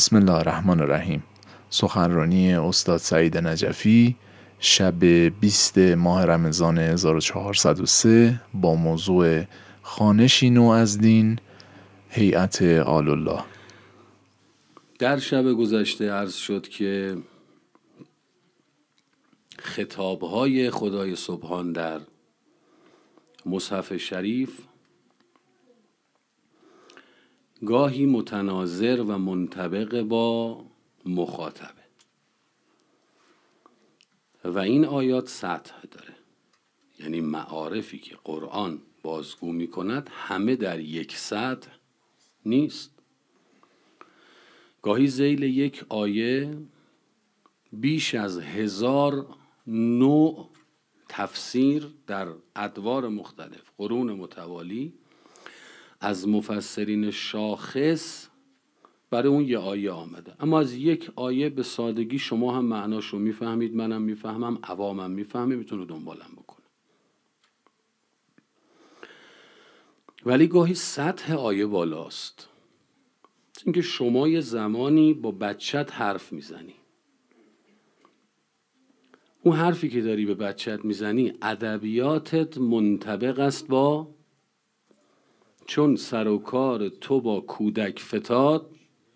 بسم الله الرحمن الرحیم. سخنرانی استاد سعید نجفی شب 20 ماه رمضان 1403 با موضوع خوانشی نو از دین، هیئت آل الله. در شب گذشته عرض شد که خطابهای خدای سبحان در مصحف شریف گاهی متناظر و منطبق با مخاطبه و این آیات سطح داره، یعنی معارفی که قرآن بازگو می کند همه در یک سطح نیست. گاهی ذیل یک آیه بیش از 1000 نوع تفسیر در ادوار مختلف قرون متوالی از مفسرین شاخص برای اون یه آیه آمده، اما از یک آیه به سادگی شما هم معناشو میفهمید، منم میفهمم، عوامم میفهمه، میتونه دنبالم بکنه. ولی گاهی سطح آیه بالاست. اینکه شما یه زمانی با بچت حرف میزنی، اون حرفی که داری به بچت میزنی ادبیاتت منطبق است با چون سر و کار تو با کودک فتاد.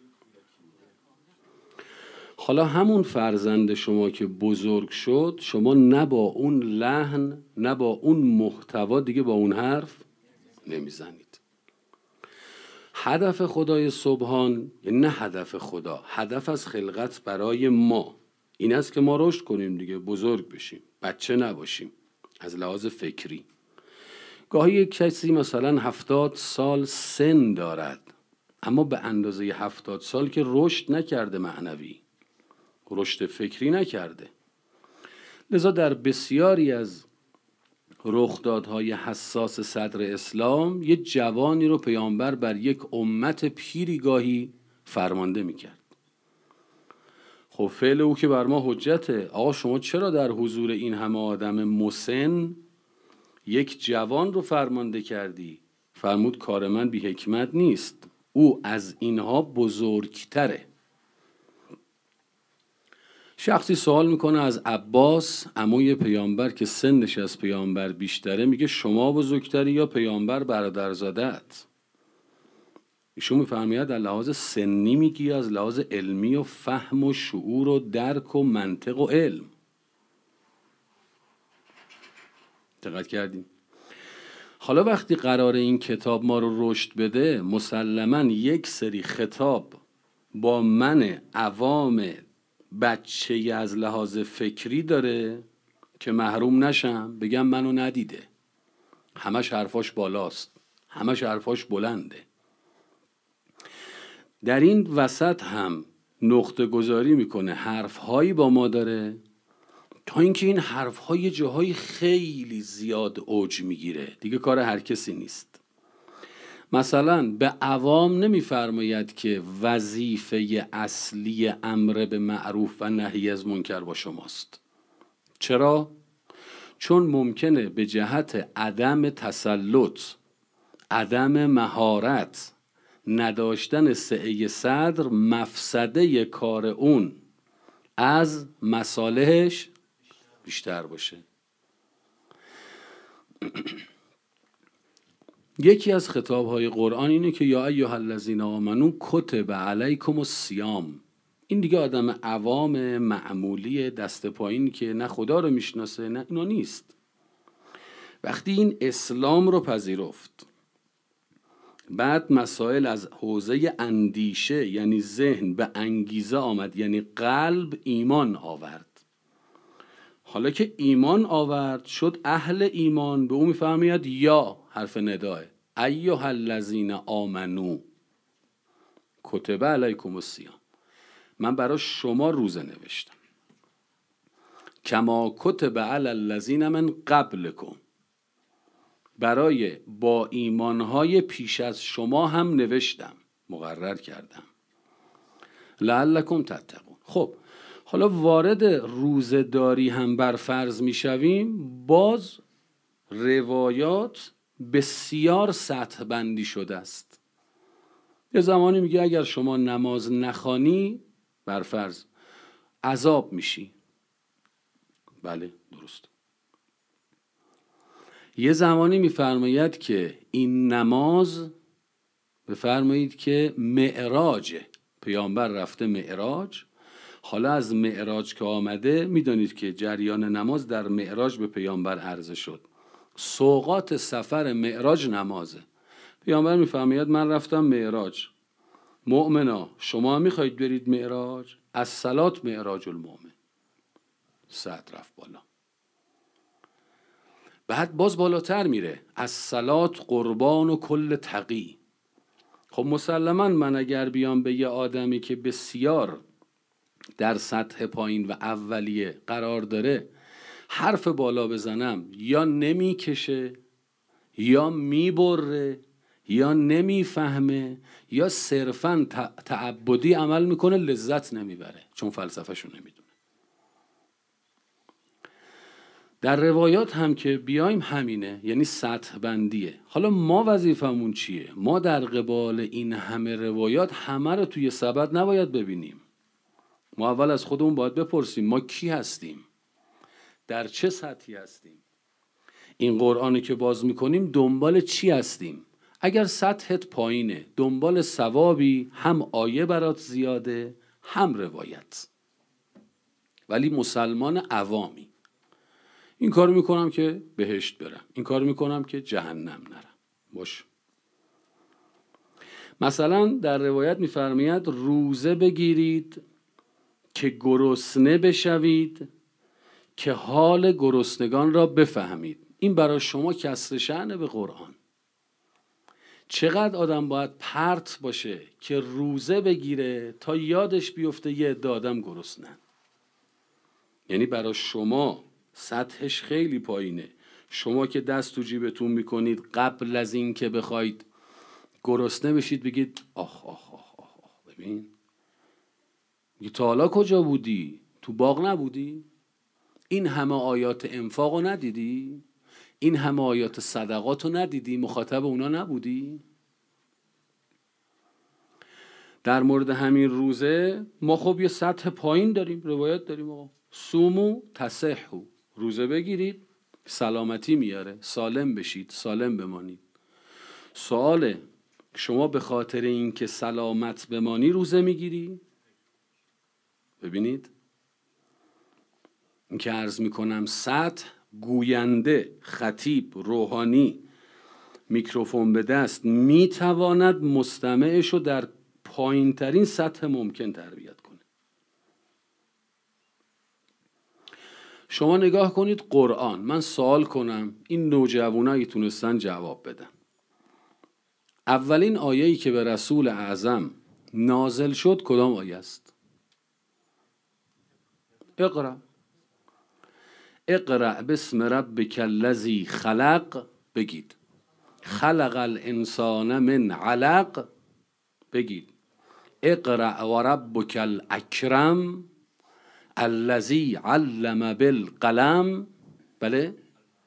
حالا همون فرزند شما که بزرگ شد، شما نه با اون لحن نه با اون محتوا دیگه با اون حرف نمیزنید. هدف خدای سبحان، یعنی نه هدف خدا، هدف از خلقت برای ما این است که ما رشد کنیم دیگه، بزرگ بشیم، بچه نباشیم از لحاظ فکری. گاهی یک کسی مثلا 70 سال سن دارد اما به اندازه 70 سال که رشد نکرده، معنوی رشد فکری نکرده. لذا در بسیاری از رخدادهای حساس صدر اسلام یه جوانی رو پیامبر بر یک امت پیری گاهی فرمانده میکرد. خب فعل او که بر ما حجته. آقا شما چرا در حضور این همه آدم مسن یک جوان رو فرمانده کردی؟ فرمود کار من بی حکمت نیست، او از اینها بزرگتره. شخصی سوال میکنه از عباس عموی پیامبر که سنش از پیامبر بیشتره، میگه شما بزرگتری یا پیامبر برادرزادت؟ ایشون میفرماید در لحاظ سنی میگی، از لحاظ علمی و فهم و شعور و درک و منطق و علم. دقت کردیم؟ حالا وقتی قراره این کتاب ما رو رشد بده، مسلماً یک سری خطاب با من عوام بچه از لحاظ فکری داره که محروم نشم بگم منو ندیده، همش حرفاش بالاست، همش حرفاش بلنده. در این وسط هم نقطه گذاری میکنه، حرفهایی با ما داره تا اینکه این حرفهای جاهای خیلی زیاد اوج میگیره، دیگه کار هر کسی نیست. مثلا به عوام نمیفرماید که وظیفه اصلی امر به معروف و نهی از منکر با شماست. چرا؟ چون ممکنه به جهت عدم تسلط، عدم مهارت، نداشتن سعه صدر مفسده کار اون از مصالحش بیشتر باشه. یکی از خطابهای قرآن اینه که یا ایها الذین آمنو کتب علیکم الصیام. این دیگه آدم عوام معمولی دست پایین که نه خدا رو میشناسه نه اینا نیست. وقتی این اسلام رو پذیرفت، بعد مسائل از حوزه اندیشه یعنی ذهن به انگیزه آمد، یعنی قلب ایمان آورد. حالا که ایمان آورد شد اهل ایمان، به اون میفرماید یا حرف نداه، ایها الذین آمنو کتب علیکم الصیام، من برای شما روزه نوشتم، کما کتب علی الذین من قبلکم، برای با ایمانهای پیش از شما هم نوشتم، مقرر کردم، لعلکم تتقون. خب حالا وارد روزه‌داری هم بر فرض میشویم، باز روایات بسیار سطح بندی شده است. یه زمانی میگه اگر شما نماز نخوانی بر فرض عذاب میشی. بله درست. یه زمانی میفرماید که این نماز، بفرمایید که معراجه، پیامبر رفته معراج، حالا از معراج که آمده میدانید که جریان نماز در معراج به پیامبر عرضه شد. سوغات سفر معراج نمازه. پیامبر میفرماید من رفتم معراج، مؤمنا شما میخواید برید معراج؟ از صلات معراج المؤمن. ساعت رفت بالا. بعد باز بالاتر میره، از صلات قربان و کل تقی. خب مسلما من اگر بیام به یه آدمی که بسیار در سطح پایین و اولیه قرار داره حرف بالا بزنم، یا نمیکشه یا میبره یا نمیفهمه یا صرفاً تعبدی عمل میکنه، لذت نمیبره چون فلسفهشو نمیدونه. در روایات هم که بیایم همینه، یعنی سطح بندیه. حالا ما وظیفمون چیه؟ ما در قبال این همه روایات همه رو توی سبد نباید ببینیم. ما اول از خودمون باید بپرسیم ما کی هستیم؟ در چه سطحی هستیم؟ این قرآنی که باز میکنیم دنبال چی هستیم؟ اگر سطحت پایینه دنبال ثوابی، هم آیه برات زیاده هم روایت، ولی مسلمان عوامی، این کار میکنم که بهشت برم، این کار میکنم که جهنم نرم. باش. مثلا در روایت میفرماید روزه بگیرید که گرسنه بشوید که حال گرسنگان را بفهمید. این برای شما کسر شأن به قرآن. چقدر آدم باید پرت باشه که روزه بگیره تا یادش بیفته یه عده آدم گرسنن. یعنی برای شما سطحش خیلی پایینه. شما که دست تو جیبتون میکنید قبل از این که بخواید گرسنه بشید بگید آخ آخ آخ آخ, آخ. ببین تا حالا کجا بودی؟ تو باغ نبودی؟ این همه آیات انفاق رو ندیدی؟ این همه آیات صدقات رو ندیدی؟ مخاطب اونا نبودی؟ در مورد همین روزه ما خب یه سطح پایین داریم، روایت داریم آقا سومو تصحو، روزه بگیرید سلامتی میاره، سالم بشید، سالم بمانید. سواله شما به خاطر اینکه سلامت بمانی روزه میگیری؟ ببینید این که عرض میکنم سطح، گوینده، خطیب، روحانی، میکروفون به دست میتواند مستمعشو در پایین ترین سطح ممکن تربیت کنه. شما نگاه کنید قرآن، من سوال کنم این نوجوانایی تونستن جواب بدن. اولین آیه‌ای که به رسول اعظم نازل شد کدام آیه است؟ اقرأ اقرأ بسم ربک الذی خلق، بگید. خلق الانسان من علق، بگید. اقرأ و ربک الاکرم الذی علم بالقلم. بله.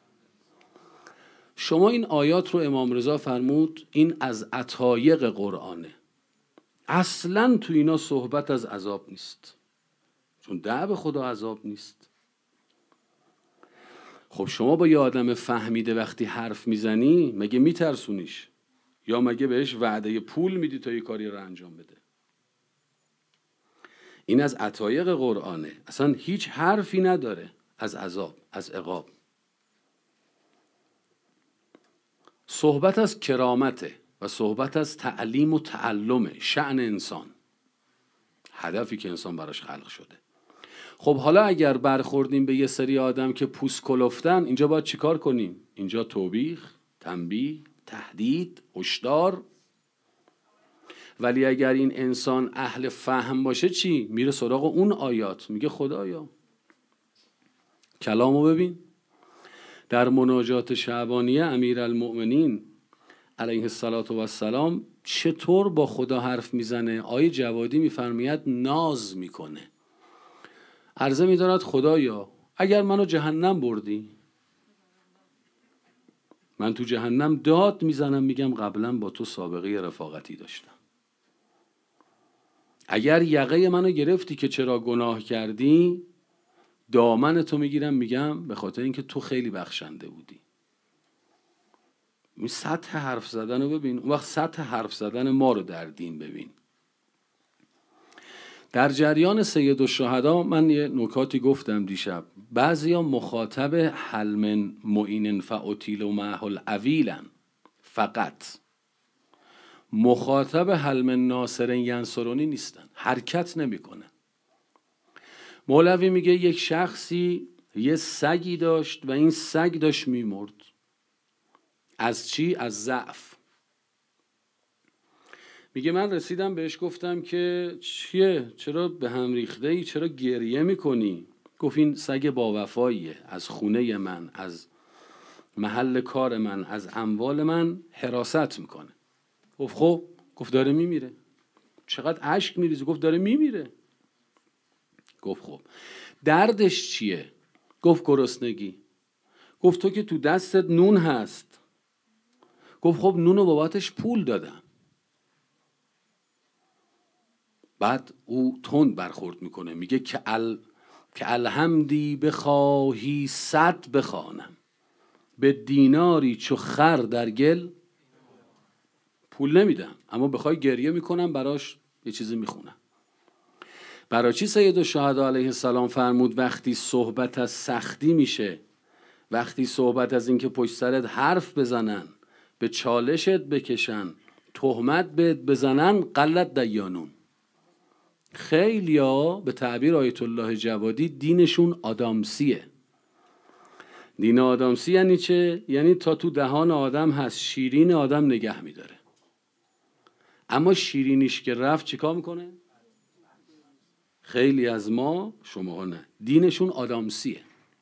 شما این آیات رو امام رضا فرمود این از عطایق قرآنه، اصلا تو اینا صحبت از عذاب نیست، چون دعو خدا عذاب نیست. خب شما با یه آدم فهمیده وقتی حرف میزنی مگه میترسونیش؟ یا مگه بهش وعده پول میدی تا یه کاری رو انجام بده؟ این از عطایق قرآنه، اصلا هیچ حرفی نداره از عذاب، از عقاب. صحبت از کرامته و صحبت از تعلیم و تعلم شأن انسان، هدفی که انسان براش خلق شده. خب حالا اگر برخوردیم به یه سری آدم که پوست کلفتن، اینجا باید چیکار کنیم؟ اینجا توبیخ، تنبیه، تهدید، هشدار. ولی اگر این انسان اهل فهم باشه چی؟ میره سراغ اون آیات، میگه خدایا کلامو ببین. در مناجات شعبانیه امیرالمؤمنین علیه السلام چطور با خدا حرف میزنه؟ آیه جوادی میفرماید ناز میکنه، عرضه میدارد خدایا اگر منو جهنم بردی، من تو جهنم داد میزنم میگم قبلا با تو سابقه رفاقتی داشتم، اگر یقه منو گرفتی که چرا گناه کردی، دامن تو میگیرم میگم به خاطر اینکه تو خیلی بخشنده بودی. این سطح حرف زدن رو ببین. اون وقت سطح حرف زدن ما رو در دین ببین. در جریان سید الشهدا من یه نکاتی گفتم دیشب. بعضیا مخاطب هل من معین فاطیل و معه الاویلن، فقط مخاطب هل من ناصر ینصرونی نیستن، حرکت نمیکنه. مولوی میگه یک شخصی یه سگی داشت و این سگ داشت میمرد. از چی؟ از ضعف. میگه من رسیدم بهش گفتم که چیه؟ چرا به هم ریخته ای؟ چرا گریه میکنی؟ گفت این سگ با وفاییه، از خونه من، از محل کار من، از اموال من حراست میکنه. گفت خب. گفت داره میمیره. چقدر اشک میریزه؟ گفت داره میمیره. گفت خب دردش چیه؟ گفت گرسنگی. گفت تو که تو دستت نون هست. گفت خب نون رو بابتش پول دادم. بعد او تند برخورد میکنه، میگه که الحمدی بخواهی 100 بخوانم، به دیناری چو خر در گل پول نمیدم، اما بخوای گریه میکنم براش یه چیزی میخونم. برای چی سید الشهدا علیه السلام فرمود وقتی صحبت از سختی میشه، وقتی صحبت از اینکه پشت سرت حرف بزنن، به چالشت بکشن، تهمت بهت بزنن، قلت دیانون. خیلیا به تعبیر آیت الله جوادی دینشون آدامسیه. دین آدامسی یعنی چه؟ یعنی تا تو دهان آدم هست، شیرین آدم نگه میداره، اما شیرینیش که رفت چیکار میکنه؟ خیلی از ما، شما نه، دینشون آدامسیه.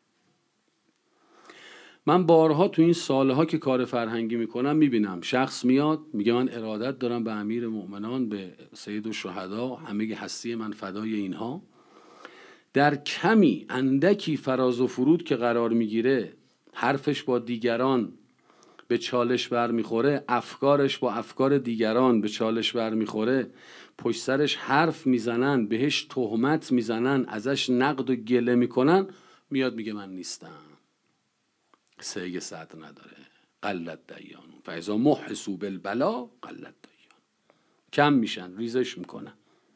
من بارها تو این سالها که کار فرهنگی میکنم میبینم شخص میاد میگه من ارادت دارم به امیر مؤمنان، به سید الشهدا، همه هستی من فدای اینها. در کمی اندکی فراز و فرود که قرار میگیره، حرفش با دیگران به چالش برمیخوره، افکارش با افکار دیگران به چالش برمیخوره، پشت سرش حرف میزنن، بهش تهمت میزنن، ازش نقد و گله میکنن، میاد میگه من نیستم. سه صدر نداره. قلت دیانون فاذا محسوا بالبلا قلت دیانون. کم میشن، ریزش میکنن.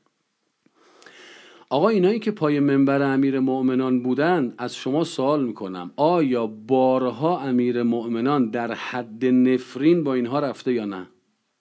آقا اینایی که پای منبر امیر مؤمنان بودن، از شما سوال میکنم آیا بارها امیر مؤمنان در حد نفرین با اینها رفته یا نه؟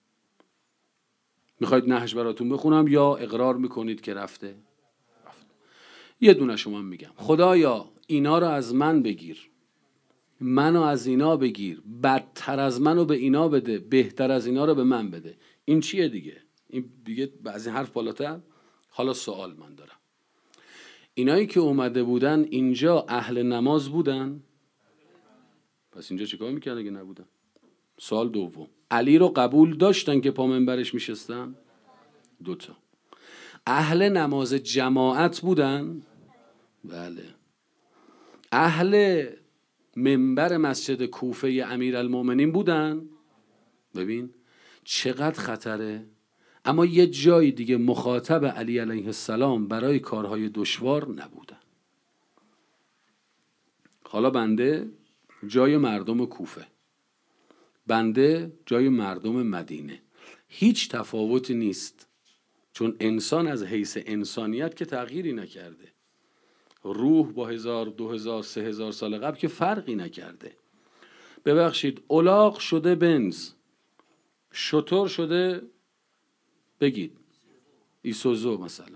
میخواید نهج براتون بخونم یا اقرار میکنید که رفته؟ یه دونه شما میگم خدایا اینا رو از من بگیر، منو از اینا بگیر، بدتر از منو به اینا بده، بهتر از اینا رو به من بده. این چیه دیگه؟ این دیگه بعضی حرف بالاتر. حالا سوال من دارم، اینایی که اومده بودن اینجا اهل نماز بودن؟ پس اینجا چیکار میکردن اگه نبودن؟ سوال دوم، علی رو قبول داشتن که پا منبرش میشستن؟ دوتا. اهل نماز جماعت بودن؟ بله. اهل منبر مسجد کوفه امیرالمومنین بودن؟ ببین چقدر خطره. اما یه جای دیگه مخاطب علی علیه السلام برای کارهای دشوار نبودن. حالا بنده جای مردم کوفه، بنده جای مردم مدینه، هیچ تفاوتی نیست، چون انسان از حیث انسانیت که تغییری نکرده. روح با 1000 2000 3000 سال قبل که فرقی نکرده. ببخشید الاغ شده بنز، شتر شده بگید ایسوزو مثلا،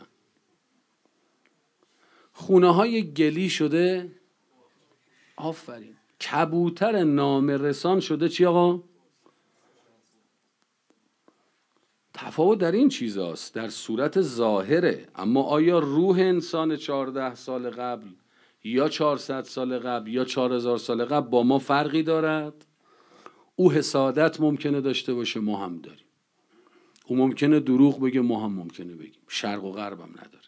خونه های گلی شده، آفرین، کبوتر نامه رسان شده چی آقا؟ تفاوت در این چیزاست، در صورت ظاهره. اما آیا روح انسان 14 سال قبل یا 400 سال قبل یا 4000 سال قبل با ما فرقی دارد؟ او حسادت ممکنه داشته باشه، ما هم داریم. او ممکنه دروغ بگه، ما هم ممکنه بگیم. شرق و غرب هم نداره.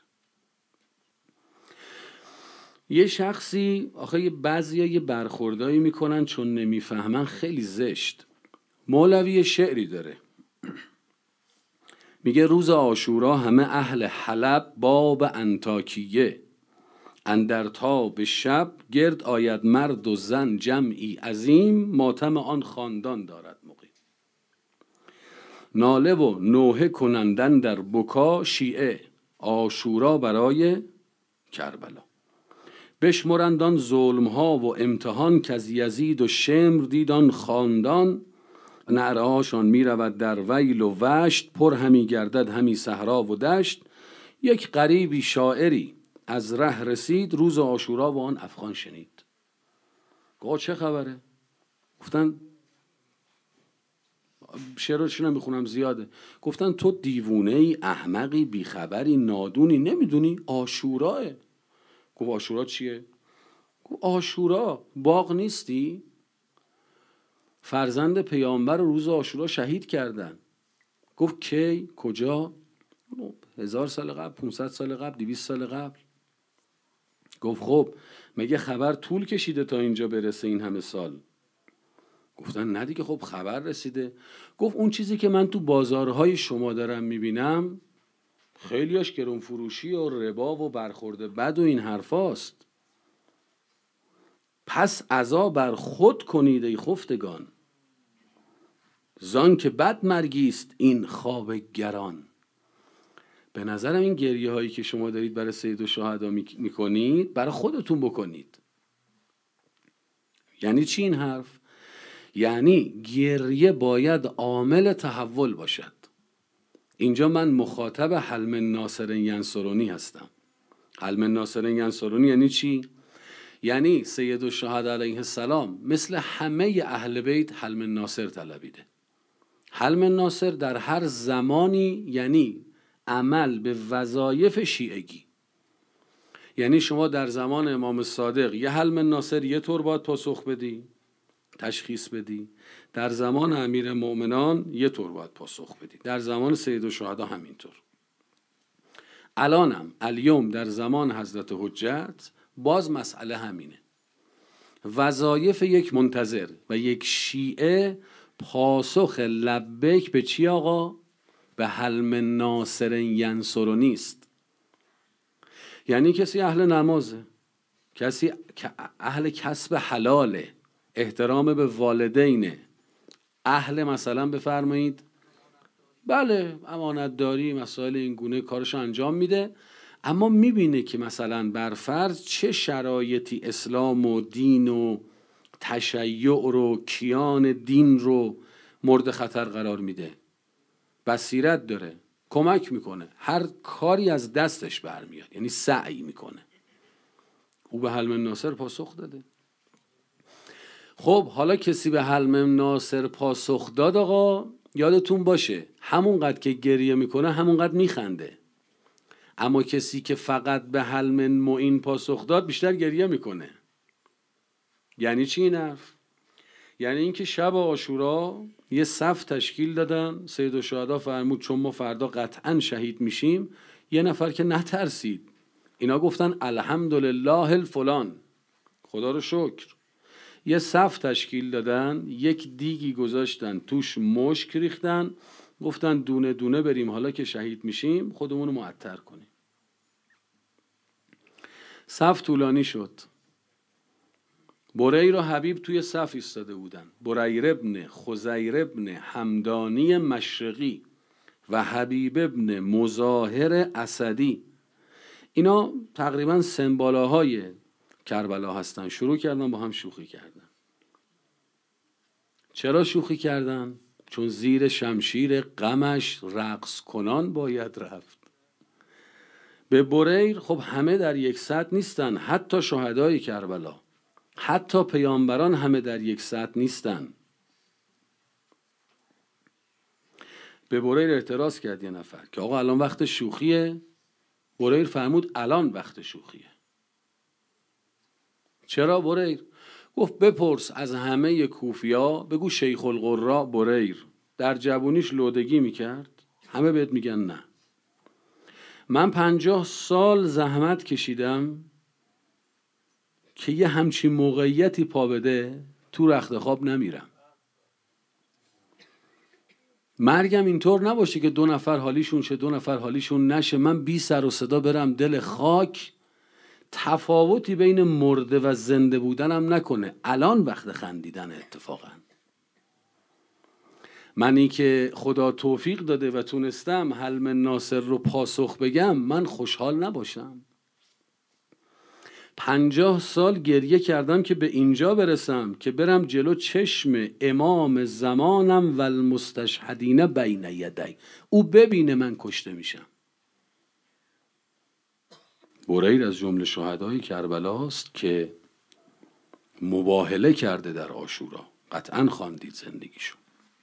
یه شخصی، آخه بعضیا یه برخوردایی میکنن چون نمیفهمن، خیلی زشت. مولوی شعری داره میگه روز عاشورا همه اهل حلب باب انطاکیه، اندر تاب شب گرد آید مرد و زن جمعی عظیم، ماتم آن خاندان دارد مقیم. ناله و نوحه کنندن در بکا شیعه، عاشورا برای کربلا. بشمرند آن ظلم ها و امتحان که از یزید و شمر دید آن خاندان، نعره هاشان می رود در ویل و وشت، پر همی گردد همی صحرا و دشت. یک غریبی شاعری از ره رسید، روز عاشورا و آن افغان شنید. گفت چه خبره؟ گفتن شعرش نمیخونم زیاده. گفتن تو دیوونه ای، احمقی، بیخبری، نادونی، نمیدونی عاشوراه؟ گفت عاشورا چیه؟ گفت عاشورا باغ نیستی؟ فرزند پیامبر روز عاشورا شهید کردن. گفت کی؟ کجا؟ 1000 سال قبل، 500 سال قبل، 200 سال قبل. گفت خب مگه خبر طول کشیده تا اینجا برسه این همه سال؟ گفتن نه دیگه، خب خبر رسیده. گفت اون چیزی که من تو بازارهای شما دارم میبینم خیلیاش گرون فروشی و ربا و برخورد بد و این حرفاست. پس عزا بر خود کنید ای خفتگان، زان که بد مرگیست این خواب گران. به نظرم این گریه هایی که شما دارید برای سید الشهدا میکنید برای خودتون بکنید. یعنی چی این حرف؟ یعنی گریه باید عامل تحول باشد. اینجا من مخاطب حل من ناصر ینصرونی هستم. حل من ناصر ینصرونی یعنی چی؟ یعنی سید الشهدا علیه السلام مثل همه اهل بیت حل من ناصر طلبیده. حل من ناصر در هر زمانی یعنی عمل به وظایف شیعگی. یعنی شما در زمان امام صادق یه حل من ناصر یه طور باید پاسخ بدی، تشخیص بدی. در زمان امیر مؤمنان یه طور باید پاسخ بدی. در زمان سید الشهدا همینطور. الانم الیوم در زمان حضرت حجت باز مسئله همینه. وظایف یک منتظر و یک شیعه پاسخ لبیک به چی آقا؟ به حل من ناصر ینصرونی است. یعنی کسی اهل نمازه، کسی اهل کسب حلاله، احترام به والدینه، اهل مثلا بفرمایید بله امانتداری، مسائل این گونه کارش انجام میده، اما میبینه که مثلا بر فرض چه شرایطی اسلام و دین و تشیع رو، کیان دین رو مورد خطر قرار میده. بصیرت داره، کمک میکنه، هر کاری از دستش برمیاد، یعنی سعی میکنه. او به حل من ناصر پاسخ داده. خب حالا کسی به حل من ناصر پاسخ داد آقا، یادتون باشه همونقدر که گریه میکنه همونقدر میخنده. اما کسی که فقط به حل من معین پاسخ داد بیشتر گریه میکنه. یعنی چی این حرف؟ یعنی اینکه شب عاشورا یه صف تشکیل دادن، سید الشهدا فرمود چون ما فردا قطعا شهید میشیم، یه نفر که نترسید، اینا گفتن الحمدلله الفلان، خدا رو شکر. یه صف تشکیل دادن، یک دیگی گذاشتن توش مشک ریختن، گفتن دونه دونه بریم حالا که شهید میشیم خودمون رو معطر کنیم. صف طولانی شد. بریر و حبیب توی صف ایستاده بودن. بریر ابن خزیر ابن همدانی مشرقی و حبیب ابن مظاهر اسدی، اینا تقریبا سمبالاهای کربلا هستن. شروع کردن با هم شوخی کردن. چرا شوخی کردن؟ چون زیر شمشیر غمش رقص کنان باید رفت. به بریر خب همه در یک سطح نیستن، حتی شهدای کربلا، حتی پیامبران همه در یک سطح نیستن. به بریر اعتراض کرد یه نفر که آقا الان وقت شوخیه. بریر فرمود الان وقت شوخیه. چرا بریر؟ گفت بپرس از همه کوفیا، بگو شیخ القرا بریر در جوونیش لودگی میکرد، همه بهت میگن نه. من 50 سال زحمت کشیدم که یه همچین موقعیتی پا بده، تو رخت خواب نمیرم. مرگم اینطور نباشه که 2 نفر حالیشون شه 2 نفر حالیشون نشه، من بی سر و صدا برم دل خاک، تفاوتی بین مرده و زنده بودنم نکنه. الان وقت خندیدن اتفاقا. منی که خدا توفیق داده و تونستم حل من ناصر رو پاسخ بگم، من خوشحال نباشم؟ 50 سال گریه کردم که به اینجا برسم که برم جلو چشم امام زمانم و المستشهدین بین یدی، او ببینه من کشته میشم. بریر از جمله شهدای کربلاست که مباهله کرده در عاشورا، قطعا خواندید زندگیشو.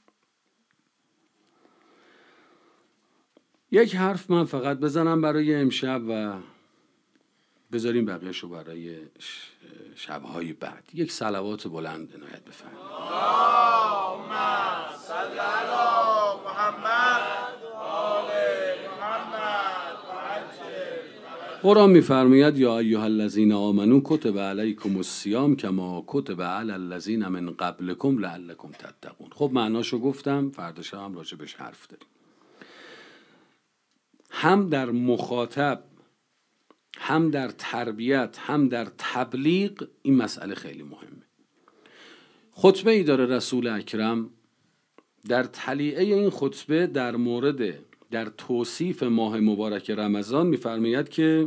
یک حرف من فقط بزنم برای امشب و بذاریم بقیهشو برای شبهای بعد. یک صلوات بلند عنایت بفرمایید. اللهم صل علی محمد و آل محمد و عجل. قرآن میفرماید یا ایها الذین آمنوا کتب علیکم الصیام کما کتب علی الذین من قبلکم لعلکم تتقون. خب معناشو گفتم، فردا شب هم راجبش حرف داریم. هم در مخاطب، هم در تربیت، هم در تبلیغ این مسئله خیلی مهمه. خطبه ای داره رسول اکرم، در تلیعه این خطبه در توصیف ماه مبارک رمضان میفرماید که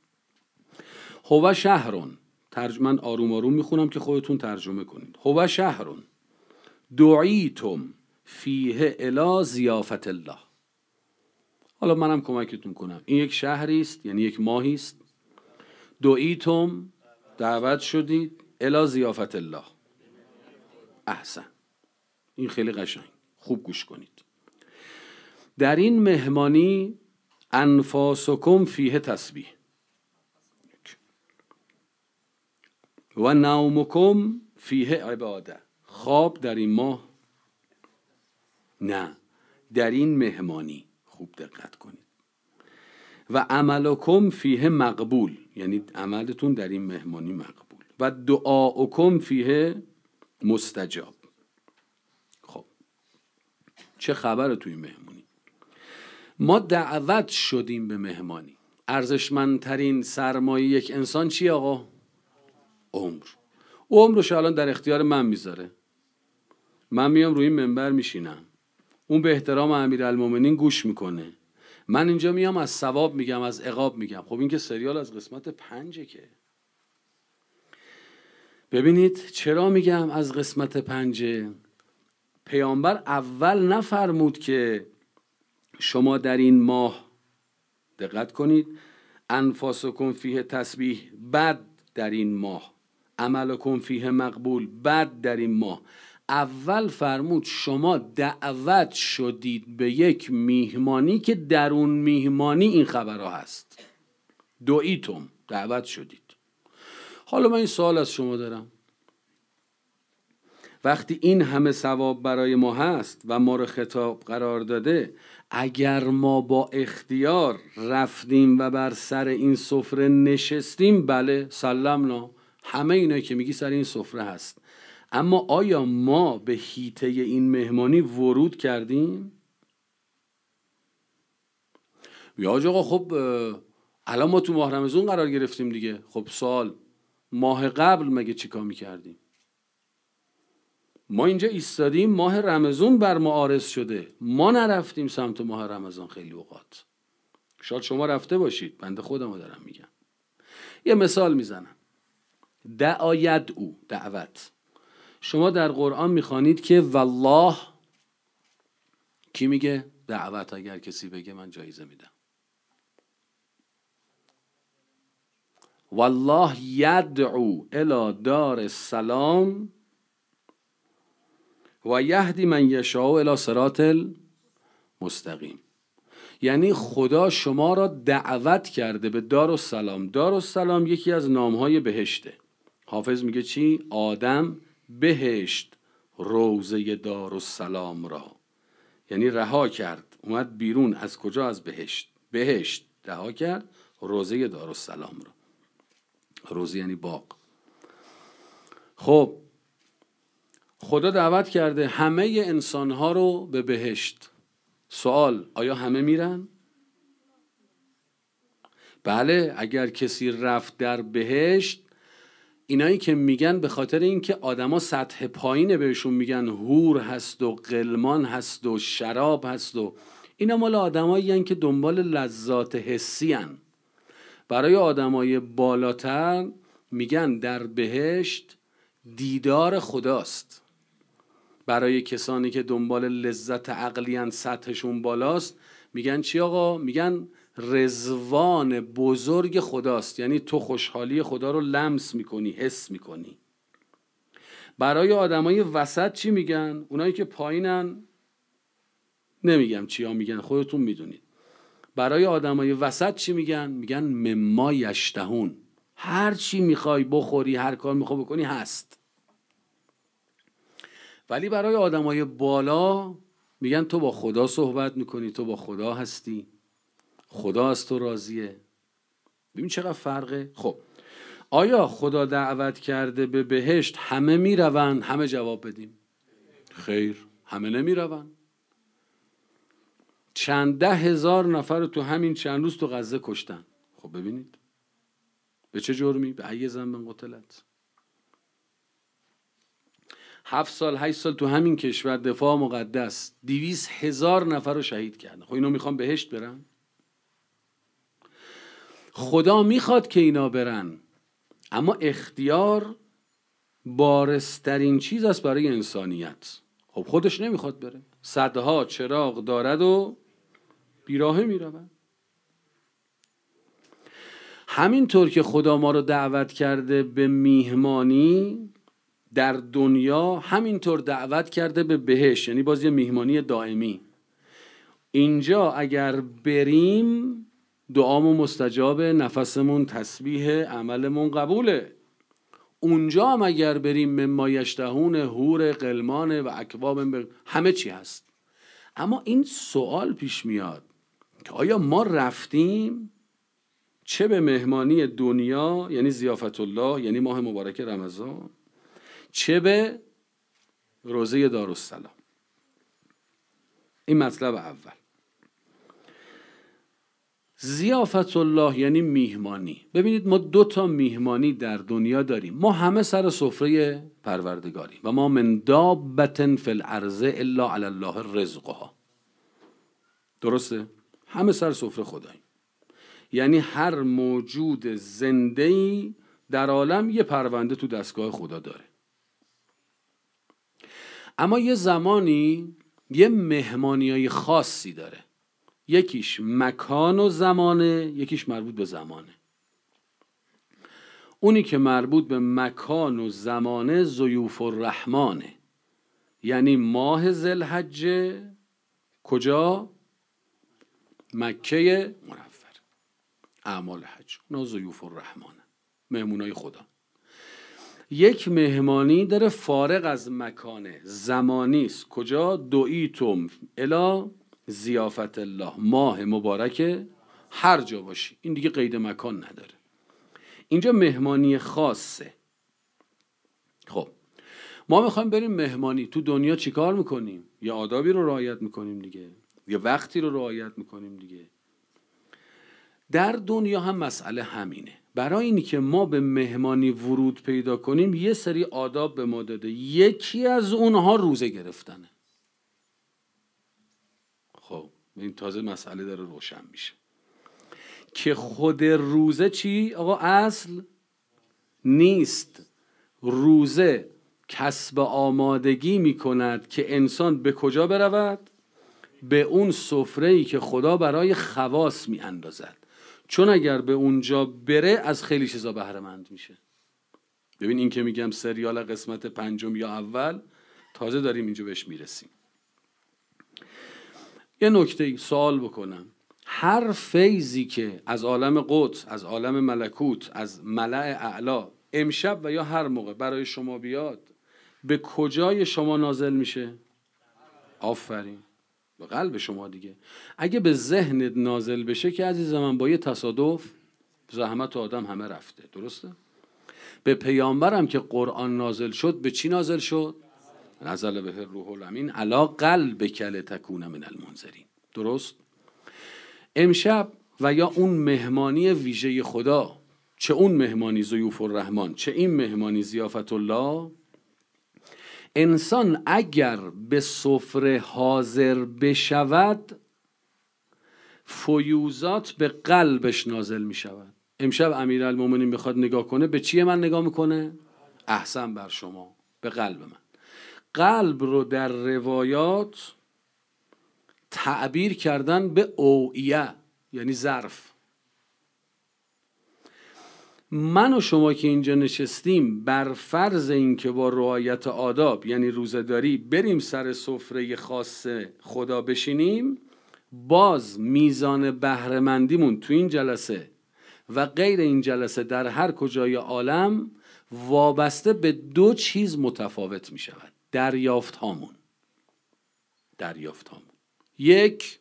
هو شهرون، من آروم آروم میخونم که خودتون ترجمه کنید. هو شهرون دعیتم فیه الی ضیافت الله. حالا منم کمکتون کنم. این یک شهری است، یعنی یک ماهی است. دعیتم، دعوت شدید، الی ضیافت الله. احسن، این خیلی قشنگ، خوب گوش کنید. در این مهمانی انفاسکم فیه تسبیح و نومکم فیه عباده. خواب در این ماه نه، در این مهمانی خوب دقت کنید. و عملکم فیه مقبول، یعنی عملتون در این مهمانی مقبول. و دعاکم فیه مستجاب. خب چه خبره توی مهمانی؟ ما دعوت شدیم به مهمانی. ارزشمندترین سرمایه یک انسان چی آقا؟ عمر. او عمرش الان در اختیار من میذاره. من میام روی منبر میشینم، اون به احترام امیرالمومنین گوش میکنه، من اینجا میام از ثواب میگم، از عقاب میگم. خب این که سریال از قسمت 5 که. ببینید چرا میگم از قسمت 5. پیامبر اول نفرمود که شما در این ماه، دقت کنید، انفاسکم فیه تسبیح، بعد در این ماه عملکم فیه مقبول، بعد در این ماه. اول فرمود شما دعوت شدید به یک میهمانی که در اون میهمانی این خبرها هست. دعیتم، دعوت شدید. حالا من این سوال از شما دارم، وقتی این همه ثواب برای ما هست و ما رو خطاب قرار داده، اگر ما با اختیار رفتیم و بر سر این سفره نشستیم، بله سلمنا، همه اینایی که میگی سر این سفره هست، اما آیا ما به حیطه این مهمانی ورود کردیم؟ یا آقا خب الان ما تو ماه رمضان قرار گرفتیم دیگه. خب سوال، ماه قبل مگه چیکار میکردیم؟ ما اینجا ایستادیم، ماه رمضان بر ما عارض شده، ما نرفتیم سمت ماه رمضان. خیلی اوقات شاید شما رفته باشید، بنده خودمو دارم میگم. یه مثال میزنم. دعایت او، دعوت. شما در قرآن میخوانید که والله، کی میگه؟ دعوت. اگر کسی بگه من جایزه میدم. والله یدعو الی دار السلام و یهدی من یشاء الی صراط المستقیم. یعنی خدا شما را دعوت کرده به دارالسلام. دارالسلام یکی از نامهای بهشته. حافظ میگه چی؟ آدم بهشت روضه دارالسلام را، یعنی رها کرد، اومد بیرون. از کجا؟ از بهشت. بهشت رها کرد، روضه دارالسلام را. روضه یعنی باغ. خب خدا دعوت کرده همه انسانها رو به بهشت. سوال، آیا همه میرن؟ بله. اگر کسی رفت در بهشت، اینایی که میگن به خاطر اینکه آدما سطح پایینه بهشون میگن حور هست و غلمان هست و شراب هست و اینا مال آدمایی هستن که دنبال لذات حسی هن. برای آدمای بالاتر میگن در بهشت دیدار خداست. برای کسانی که دنبال لذت عقلی هن، سطحشون بالاست، میگن چی آقا؟ میگن رضوان بزرگ خداست، یعنی تو خوشحالی خدا رو لمس میکنی، حس میکنی. برای آدمای وسط چی میگن؟ اونایی که پایینن نمیگم چیا میگن، خودتون میدونید. برای آدمای وسط چی میگن؟ میگن مما یشتهون، هر چی میخوای بخوری، هر کار میخوای بکنی هست. ولی برای آدمای بالا میگن تو با خدا صحبت میکنی، تو با خدا هستی، خدا از تو راضیه. ببین چقدر فرقه. خب آیا خدا دعوت کرده به بهشت همه میرون؟ همه جواب بدیم خیر، همه نمیرون. چند 10,000 نفر رو تو همین چند روز تو غزه کشتن. خب ببینید به چه جرمی؟ به ای ذنب قتلت. 7 سال 8 سال تو همین کشور دفاع مقدس 200,000 نفر رو شهید کردن. خب اینا میخوان بهشت برن؟ خدا میخواد که اینا برن، اما اختیار بارزترین چیز است برای انسانیت. خب خودش نمیخواد بره، صدها چراغ دارد و بیراهه میرون. همینطور که خدا ما رو دعوت کرده به میهمانی در دنیا، همینطور دعوت کرده به بهشت، یعنی باز یه میهمانی دائمی. اینجا اگر بریم دعامون مستجابه، نفسمون تسبیح، عملمون قبوله. اونجا هم اگر بریم مما یشتهون، حور، غلمان و اکواب، همه چی هست. اما این سوال پیش میاد که آیا ما رفتیم چه به مهمانی دنیا، یعنی ضیافت الله، یعنی ماه مبارک رمضان، چه به روزه دارالسلام؟ این مطلب اول. ضیافت الله یعنی میهمانی. ببینید ما 2 میهمانی در دنیا داریم. ما همه سر سفره پروردگاریم و ما من دابة فی الارض الا علی الله رزقها. درسته؟ همه سر سفره خداییم. یعنی هر موجود زنده‌ای در عالم یه پرونده تو دستگاه خدا داره. اما یه زمانی یه مهمانیای خاصی داره. یکیش مکان و زمانه، یکیش مربوط به زمانه. اونی که مربوط به مکان و زمانه ضیوف الرحمانه، یعنی ماه ذوالحجه. کجا؟ مکه منور. اعمال حج، اونا ضیوف الرحمانه، مهمونای خدا. یک مهمانی داره فارغ از مکانه، زمانی است. کجا؟ دعیتم الی ضیافت الله، ماه مبارکه، هر جا باشی. این دیگه قید مکان نداره. اینجا مهمانی خاصه. خب ما میخوایم بریم مهمانی. تو دنیا چیکار میکنیم؟ یه آدابی رو رعایت میکنیم دیگه، یه وقتی رو رعایت میکنیم دیگه. در دنیا هم مسئله همینه. برای اینی که ما به مهمانی ورود پیدا کنیم یه سری آداب به ما داده. یکی از اونها روزه گرفتنه. خب این تازه مسئله داره روشن میشه که خود روزه چی؟ آقا اصل نیست. روزه کسب آمادگی میکند که انسان به کجا برود؟ به اون سفره‌ای که خدا برای خواص میاندازد. چون اگر به اونجا بره از خیلی چیزا بهره مند میشه. ببین این که میگم سریال قسمت 5 یا اول، تازه داریم اینجا بهش میرسیم. یه نکته سوال بکنم. هر فیضی که از عالم قدس، از عالم ملکوت، از ملأ اعلا امشب و یا هر موقع برای شما بیاد، به کجای شما نازل میشه؟ آفرین، به قلب شما دیگه. اگه به ذهنت نازل بشه که عزیز من با یه تصادف زحمت آدم همه رفته. درسته؟ به پیامبرم که قرآن نازل شد، به چی نازل شد؟ نزل به الروح الامین علی قلبک لتکون من المنذرین. درست؟ امشب و یا اون مهمانی ویژه خدا، چه اون مهمانی ضیوف الرحمن چه این مهمانی ضیافت الله، انسان اگر به سفره حاضر بشود فیوزات به قلبش نازل می شود. امشب امیرالمومنین بخواد نگاه کنه به چیه من نگاه میکنه؟ احسن بر شما، به قلب من. قلب رو در روایات تعبیر کردن به اوعیه، یعنی ظرف. من و شما که اینجا نشستیم بر فرض این که با رعایت آداب یعنی روزه‌داری بریم سر سفره خاص خدا بشینیم، باز میزان بهره‌مندیمون تو این جلسه و غیر این جلسه در هر کجای عالم وابسته به دو چیز متفاوت می شود. دریافت هامون. یک،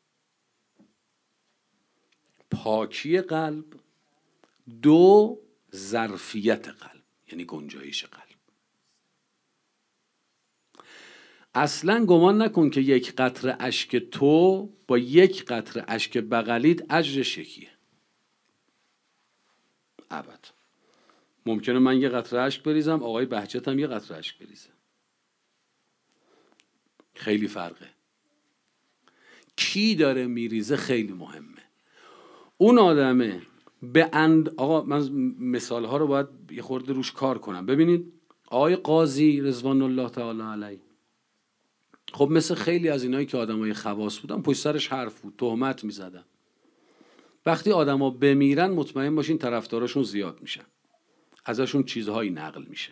پاکی قلب. دو، ظرفیت قلب، یعنی گنجایش قلب. اصلا گمان نکن که یک قطره اشک تو با یک قطره اشک بغلیت اجرش یکیه. ابدا. ممکنه من یه قطره اشک بریزم، آقای بهجت هم یه قطره اشک بریزه. خیلی فرقه. کی داره میریزه خیلی مهمه. اون آدمه آقا من مثال ها رو باید یه خورده روش کار کنم. ببینید آقای قاضی رضوان الله تعالی علیه، خب مثل خیلی از اینایی که آدمای خواص بودن پشت سرش حرف بود، تهمت میزدن. وقتی آدما بمیرن مطمئن باشین طرفداراشون زیاد میشن، ازشون چیزهایی نقل میشه.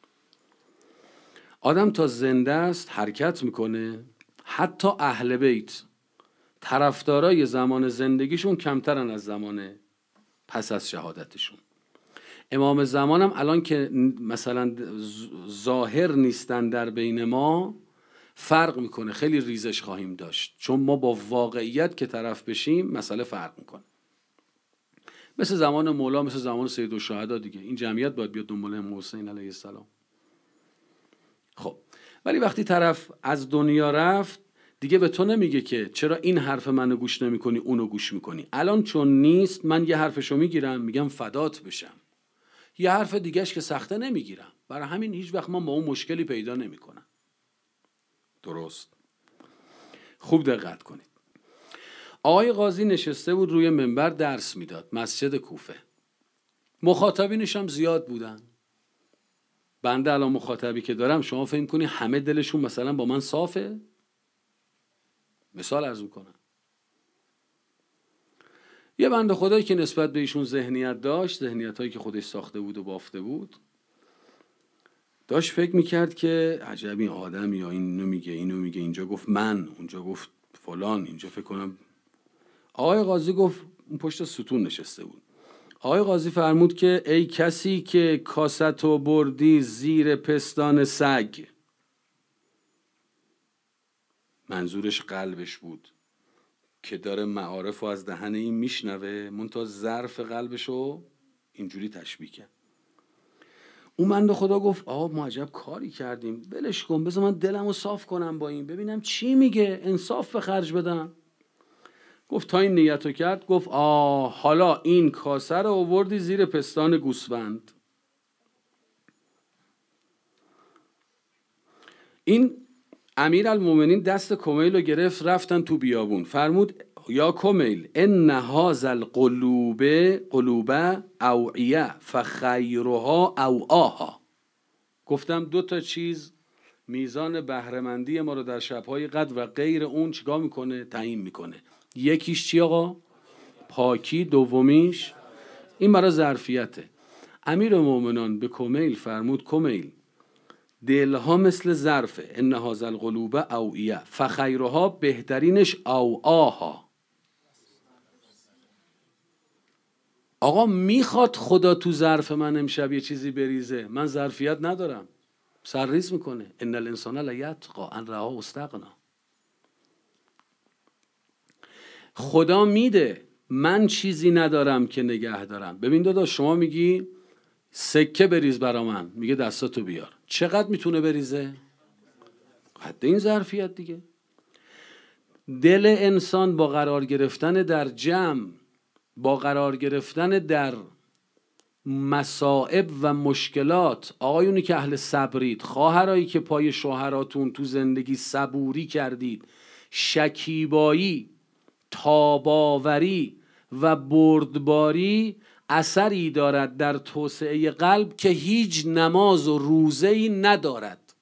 آدم تا زنده است حرکت میکنه. حتی اهل بیت طرفدارای زمان زندگیشون کمترن از زمان پس از شهادتشون. امام زمانم الان که مثلا ظاهر نیستن در بین ما فرق میکنه، خیلی ریزش خواهیم داشت، چون ما با واقعیت که طرف بشیم مسئله فرق میکنه. مثل زمان مولا، مثل زمان سید الشهدا دیگه، این جمعیت باید بیاد دنبال امام حسین علیه السلام. خب ولی وقتی طرف از دنیا رفت دیگه به تو نمیگه که چرا این حرف منو گوش نمیکنی اونو گوش میکنی. الان چون نیست من یه حرفشو میگیرم میگم فدات بشم، یه حرف دیگهش که سخته نمیگیرم. برای همین هیچ وقت من با اون مشکلی پیدا نمیکنم. درست؟ خوب دقت کنید. آقای قاضی نشسته بود روی منبر درس میداد، مسجد کوفه. مخاطبینش هم زیاد بودن. بنده الان مخاطبی که دارم شما فهم کنی همه دلشون مثلا با من صافه؟ مثال عرض میکنم. یه بنده خدایی که نسبت به ایشون ذهنیت داشت، ذهنیت هایی که خودش ساخته بود و بافته بود، داشت فکر میکرد که عجب این آدم، یا اینو میگه اینو میگه، اینجا گفت من، اونجا گفت فلان، اینجا فکر کنم. آقای قاضی گفت، اون پشت ستون نشسته بود، آقای قاضی فرمود که ای کسی که کاستو بردی زیر پستان سگ. منظورش قلبش بود که داره معارف رو از دهن این میشنوه، منتها ظرف قلبشو اینجوری تشبیه کرد. اون بنده خدا گفت آقا ما عجب کاری کردیم، ولش کن، بذار من دلمو صاف کنم با این، ببینم چی میگه، انصاف به خرج بدم. گفت تا این نیتو کرد، گفت حالا این کاسه رو آوردی زیر پستان گوسفند. این امیرالمومنین دست کمیل رو گرفت، رفتن تو بیابون. فرمود یا کمیل ان هذا القلوب اوعیه فخیرها اوعاها. گفتم دو تا چیز میزان بهره‌مندی ما رو در شب‌های قدر و غیر اون چیکار میکنه؟ تعیین میکنه. یکیش چی آقا؟ پاکی. دومیش این برای ظرفیته. امیرالمومنان به کمیل فرمود کمیل دلها مثل ظرفه، ان هذا القلوب اوعیه فخیرها، بهترینش اوعاها. آقا میخواد خدا تو ظرف من امشب یه چیزی بریزه، من ظرفیت ندارم، سرریز میکنه. ان الانسان لیطغی ان رآه استغنی. خدا میده، من چیزی ندارم که نگه دارم. ببین داداش شما میگی سکه بریز برا من، میگه دستاتو بیار، چقدر میتونه بریزه؟ حد این ظرفیت دیگه. دل انسان با قرار گرفتن در جمع، با قرار گرفتن در مصائب و مشکلات، آقایونی که اهل صبرید، خواهرایی که پای شوهراتون تو زندگی صبوری کردید، شکیبایی، تاباوری و بردباری اثری دارد در توسعه قلب که هیچ نماز و روزه‌ای ندارد.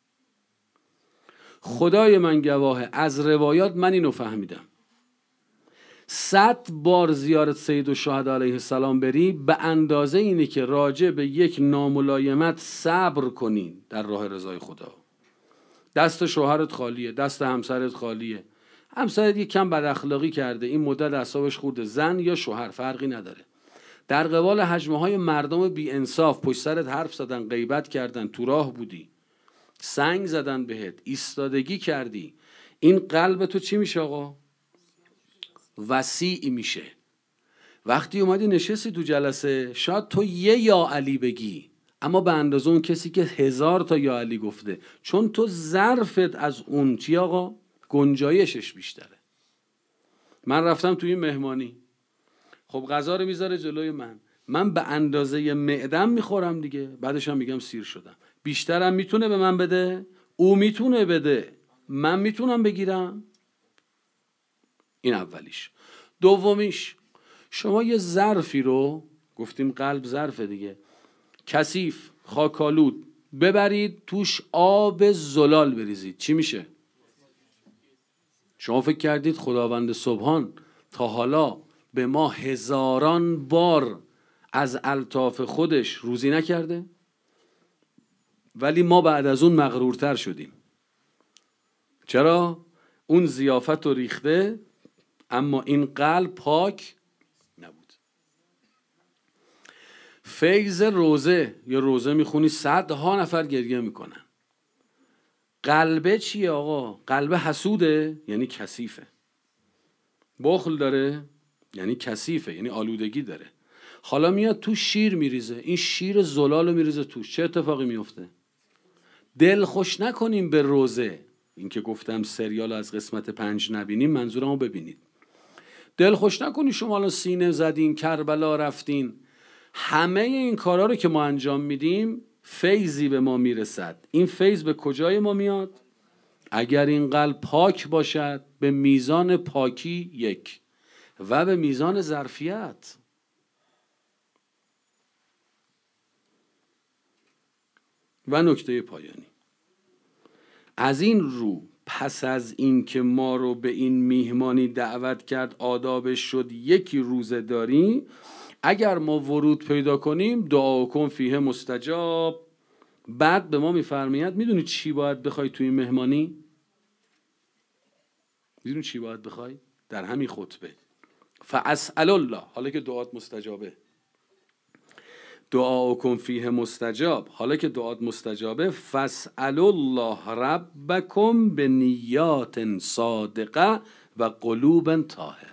خدای من گواهه، از روایات من اینو فهمیدم. 100 بار زیارت سیدالشهدا علیه السلام بری، به اندازه اینه که راجع به یک ناملایمت صبر کنین در راه رضای خدا. دست شوهرت خالیه، دست همسرت خالیه، همسرت یک کم بد اخلاقی کرده، این مدت اعصابش خورده، زن یا شوهر فرقی نداره، در قبال هجمه های مردم بی انصاف پشت سرت حرف زدن، غیبت کردن، تو راه بودی، سنگ زدن بهت، ایستادگی کردی، این قلب تو چی میشه آقا؟ وسیع میشه. وقتی اومدی نشستی تو جلسه، شاید تو یه یا علی بگی، اما به اندازه اون کسی که 1000 تا یا علی گفته، چون تو ظرفت از اون چی آقا؟ گنجایشش بیشتره. من رفتم توی مهمانی، خب غذا رو میذاره جلوی من به اندازه معدم میخورم دیگه، بعدش هم میگم سیر شدم. بیشترم میتونه به من بده، او میتونه بده، من میتونم بگیرم. این اولیش. دومیش، شما یه ظرفی رو، گفتیم قلب ظرف دیگه، کثیف، خاکالود، ببرید توش آب زلال بریزید، چی میشه؟ شما فکر کردید خداوند سبحان تا حالا به ما 1000 بار از الطاف خودش روزی نکرده؟ ولی ما بعد از اون مغرورتر شدیم. چرا؟ اون ضیافت رو ریخته، اما این قلب پاک نبود. فیض روزه، یا روزه میخونی 100 نفر گریه میکنن. قلبه چیه آقا؟ قلبه حسوده، یعنی کثیفه. بخل داره، یعنی کثیفه، یعنی آلودگی داره. حالا میاد تو شیر میریزه، این شیر زلالو میریزه توش، چه اتفاقی میفته؟ دل خوش نکنیم به روزه. این که گفتم سریال از قسمت 5 نبینیم، منظورمو ببینید. دل خوش نکنی شما الان سینه زدین، کربلا رفتین، همه این کارا رو که ما انجام میدیم فیضی به ما میرسد. این فیض به کجای ما میاد؟ اگر این قلب پاک باشد، به میزان پاکی 1 و به میزان ظرفیت. و نکته پایانی، از این رو پس از این که ما رو به این میهمانی دعوت کرد، آدابش شد 1 روزه داریم، اگر ما ورود پیدا کنیم دعا کن فیه مستجاب. بعد به ما میفرماید میدونی چی باید بخوای توی این مهمانی؟ میدونی چی باید بخوای؟ در همین خطبه فاسأل الله، حالا که دعات مستجابه، دعا کن فیه مستجاب، حالا که دعات مستجابه، فاسأل الله ربکم به نیات صادقه و قلوب طاهره.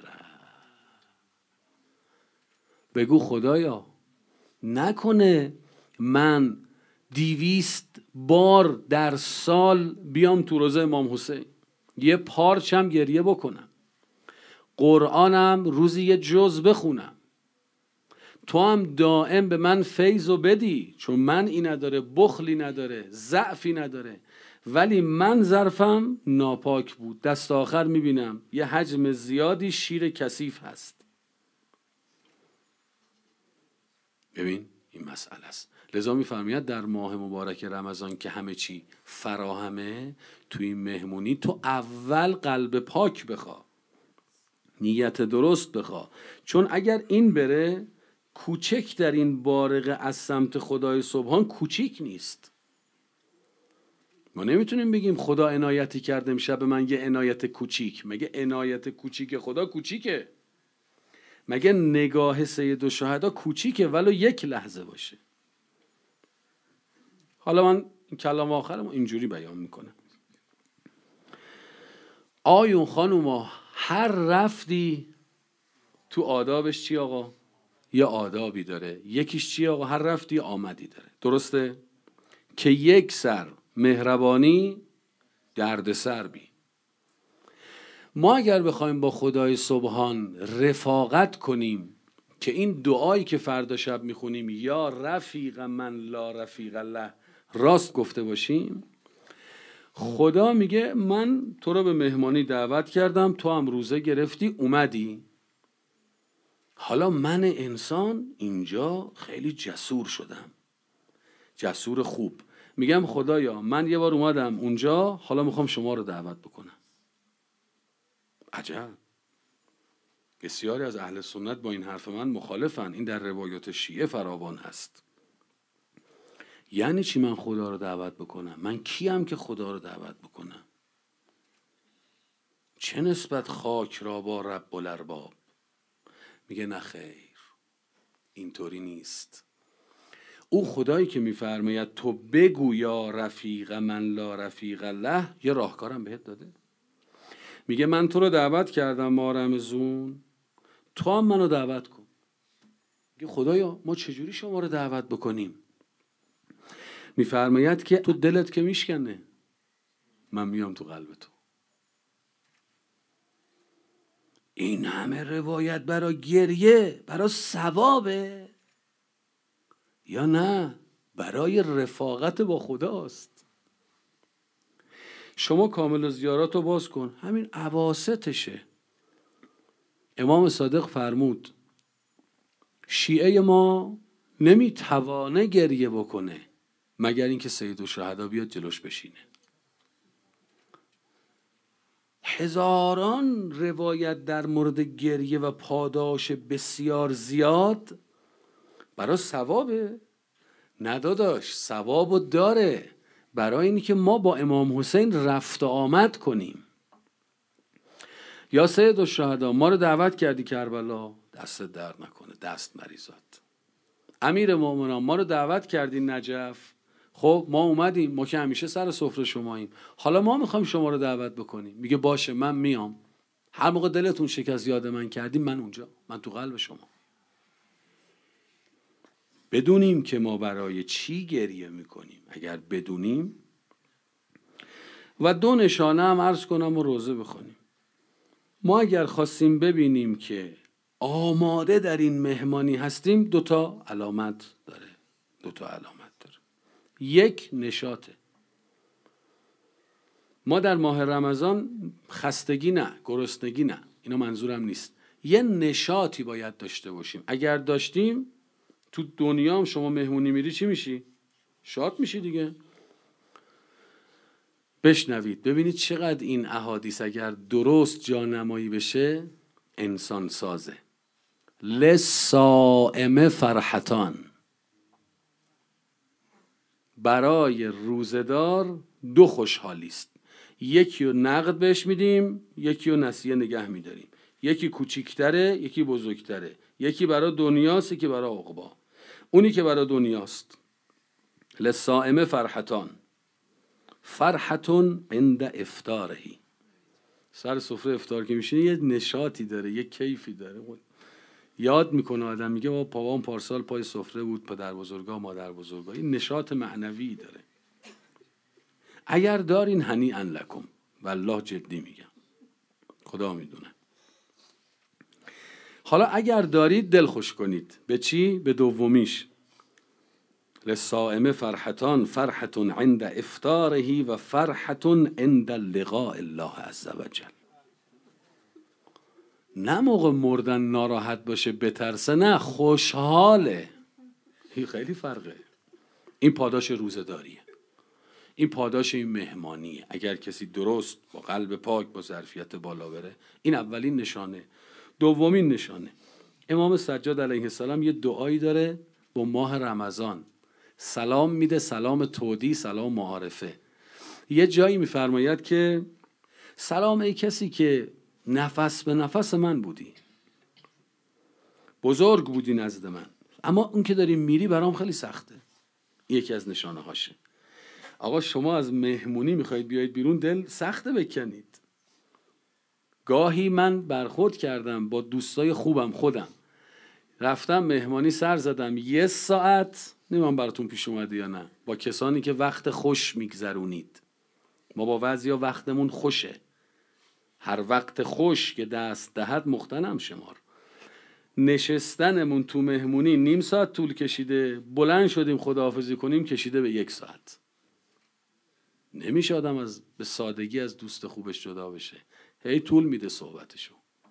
بگو خدایا نکنه من 200 بار در سال بیام تو روزه امام حسین، یه پارچم گریه بکنم، قرآنم روزی 1 جز بخونم، تو هم دائم به من فیضو بدی، چون من این نداره، بخلی نداره، ضعفی نداره، ولی من ظرفم ناپاک بود. دست آخر میبینم یه حجم زیادی شیر کثیف هست. ببین این مسئله است. لذا میفرماید در ماه مبارک رمضان که همه چی فراهمه، توی این مهمونی تو اول قلب پاک بخوا، نیت درست بخوا، چون اگر این بره، کوچک در این بارقه از سمت خدای سبحان کوچیک نیست. ما نمیتونیم بگیم خدا عنایتی کرده امشب من یه عنایت کوچیک. مگه عنایت کوچیک خدا کوچیکه؟ مگه نگاه سیدالشهدا کوچیکه ولو 1 لحظه باشه؟ حالا من کلام آخرم اینجوری بیان میکنم. آیون خانوما هر رفتی تو آدابش چی آقا؟ یه آدابی داره. یکیش چی آقا؟ هر رفتی آمدی داره. درسته؟ که 1 سر مهربانی، درد سر بی. ما اگر بخوایم با خدای سبحان رفاقت کنیم که این دعایی که فردا شب میخونیم یا رفیق من لا رفیق له راست گفته باشیم، خدا میگه من تو رو به مهمانی دعوت کردم، تو هم روزه گرفتی اومدی. حالا من انسان اینجا خیلی جسور شدم، جسور خوب، میگم خدایا من یه بار اومدم اونجا، حالا میخوام شما رو دعوت بکنم. عجب، بسیاری از اهل سنت با این حرف من مخالفن. این در روایات شیعه فراوان هست. یعنی چی من خدا رو دعوت بکنم؟ من کیم که خدا رو دعوت بکنم؟ چه نسبت خاک را با رب الارباب؟ میگه نه خیر، اینطوری نیست. او خدایی که میفرماید تو بگو یا رفیق من لا رفیق له، یه راهکارم بهت داده. میگه من تو رو دعوت کردم ماه رمضان، تو هم منو دعوت کن. میگه خدایا ما چجوری شما رو دعوت بکنیم؟ میفرماید که تو دلت که میشکنه، من میام تو قلب تو. این همه روایت برای گریه، برای ثوابه یا نه برای رفاقت با خداست؟ شما کامل الزیارات رو باز کن، همین اواسطشه. امام صادق فرمود شیعه ما نمیتوانه گریه بکنه مگر اینکه سید الشهدا بیاد جلوش بشینه. هزاران روایت در مورد گریه و پاداش بسیار زیاد برای ثوابه. نداداش، ثوابو داره برای اینی که ما با امام حسین رفت و آمد کنیم. یا سید الشهدا ما رو دعوت کردی کربلا، دست درد نکنه، دست مریضات. امیر مومنان ما رو دعوت کردی نجف، خب ما اومدیم، ما که همیشه سر سفره شماییم، حالا ما میخوایم شما رو دعوت بکنیم. میگه باشه من میام، هر موقع دلتون شکست یاد من کردیم، من اونجا، من تو قلب شما. بدونیم که ما برای چی گریه میکنیم. اگر بدونیم و دو نشانه هم عرض کنم و روزه بخونیم. ما اگر خواستیم ببینیم که آماده در این مهمانی هستیم، دوتا علامت داره. یک، نشاطه. ما در ماه رمضان خستگی نه، گرسنگی نه، اینا منظورم نیست، یه نشاطی باید داشته باشیم. اگر داشتیم، تو دنیا هم شما مهمونی میری چی میشی؟ شاد میشی دیگه. بشنوید ببینید چقدر این احادیث اگر درست جانمایی بشه انسان سازه. للصائم فرحتان، برای روزدار دو خوشحالی است. یکی رو نقد بهش میدیم، یکی رو نسیه نگه میداریم. یکی کوچیکتره، یکی بزرگتره. یکی برای دنیاست، یکی برای عقبا. اونی که برای دنیاست للصائم فرحتان، فرحتون عند افطارهی، سر سفره افطار که میشینه یه نشاطی داره، یه کیفی داره، یاد میکنه آدم. میگه با پاوام پارسال پای سفره بود، پدر بزرگا مادر بزرگا. این نشاط معنوی داره. اگر دارین هنیئا لکم، والله جدی میگم، خدا میدونه. حالا اگر دارید دل خوش کنید. به چی؟ به دومیش، للصائم فرحتان، فرحة عند افطاره و فرحة عند لقاء الله عز وجل. نه موقع مردن ناراحت باشه بترسه، نه خوشحاله. این خیلی فرقه. این پاداش روزداریه، این پاداش این مهمانیه. اگر کسی درست با قلب پاک با ظرفیت بالا بره، این اولین نشانه. دومین نشانه، امام سجاد علیه السلام یه دعایی داره با ماه رمضان، سلام میده، سلام تودی، سلام معارفه. یه جایی میفرماید که سلام ای کسی که نفس به نفس من بودی، بزرگ بودی نزد من، اما اون که داری میری برام خیلی سخته. یکی از نشانه هاشه. آقا شما از مهمونی میخواید بیاید بیرون، دل سخته بکنید. گاهی من برخورد کردم با دوستای خوبم، خودم رفتم مهمانی سر زدم، یه ساعت، نمیدونم براتون پیش اومده یا نه، با کسانی که وقت خوش میگذرونید. ما با بعضیا وقتمون خوشه، هر وقت خوش که دست دهد مختنم شمار. نشستنمون تو مهمونی نیم ساعت طول کشیده، بلند شدیم خداحافظی کنیم کشیده به 1 ساعت. نمیشه آدم به سادگی از دوست خوبش جدا بشه، هی طول میده صحبتشو.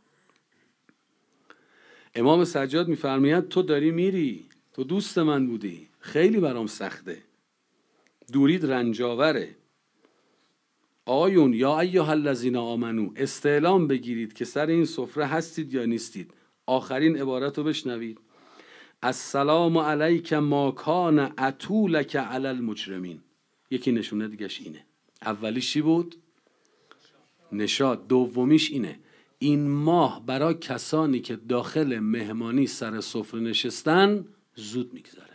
امام سجاد میفرماید تو داری میری، تو دوست من بودی، خیلی برام سخته، دورید رنجاوره. آیون یا ایها الذین آمنو، استعلام بگیرید که سر این سفره هستید یا نیستید. آخرین عبارت رو بشنوید: السلام علیک ما کان عتولک علی المجرمین. یکی نشونه دیگهش اینه. اولیش چی بود؟ نشاط. دومیش اینه: این ماه برای کسانی که داخل مهمانی سر سفره نشستن زود میگذره.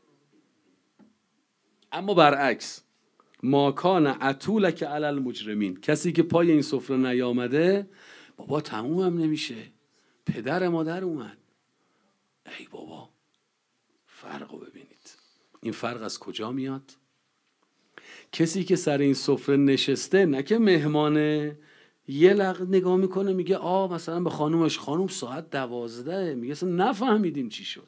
اما برعکس، ما کان عتولک علی المجرمین، کسی که پای این سفره نیامده، بابا تمومم نمیشه، پدر مادر اومد. ای بابا، فرقو ببینید. این فرق از کجا میاد؟ کسی که سر این سفره نشسته، نه که مهمانه، یه لحظه نگاه میکنه میگه مثلا به خانومش: خانوم ساعت 12، میگه اصلا نفهمیدیم چی شد.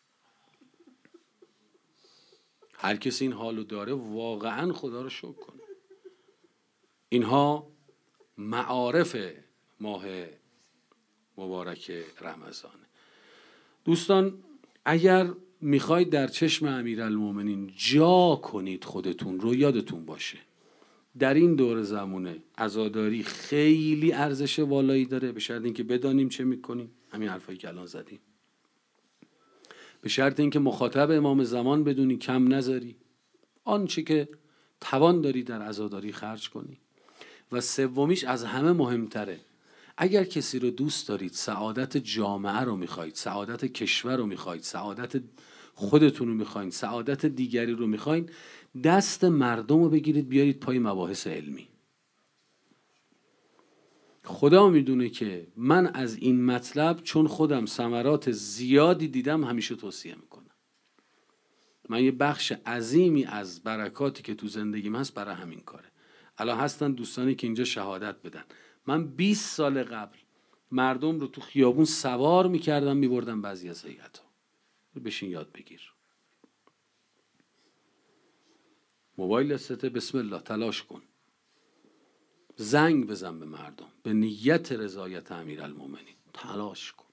هر کسی این حالو داره واقعا خدا رو شکر کنه. اینها معارف ماه مبارک رمضان. دوستان، اگر میخواید در چشم امیرالمومنین جا کنید خودتون رو، یادتون باشه در این دور زمونه عزاداری خیلی ارزش والایی داره، به شرط اینکه بدانیم چه میکنیم، همین حرفایی که الان زدیم، به شرط اینکه مخاطب امام زمان بدونی، کم نذاری، آنچه که توان داری در عزاداری خرج کنی. و سومیش از همه مهمتره: اگر کسی رو دوست دارید، سعادت جامعه رو میخواید، سعادت کشور رو میخواید، سعادت خودتون رو میخواید، سعادت دیگری رو میخواید، دست مردم رو بگیرید بیارید پای مباحث علمی. خدا میدونه که من از این مطلب چون خودم ثمرات زیادی دیدم همیشه توصیه میکنم. من یه بخش عظیمی از برکاتی که تو زندگیم هست برای همین کاره. الان هستن دوستانی که اینجا شهادت بدن. من 20 سال قبل مردم رو تو خیابون سوار میکردم میبردم بعضی از هیئت‌ها. بشین یاد بگیر. موبایل دستته، بسم الله تلاش کن، زنگ بزن به مردم به نیت رضایت امیرالمومنین، تلاش کن.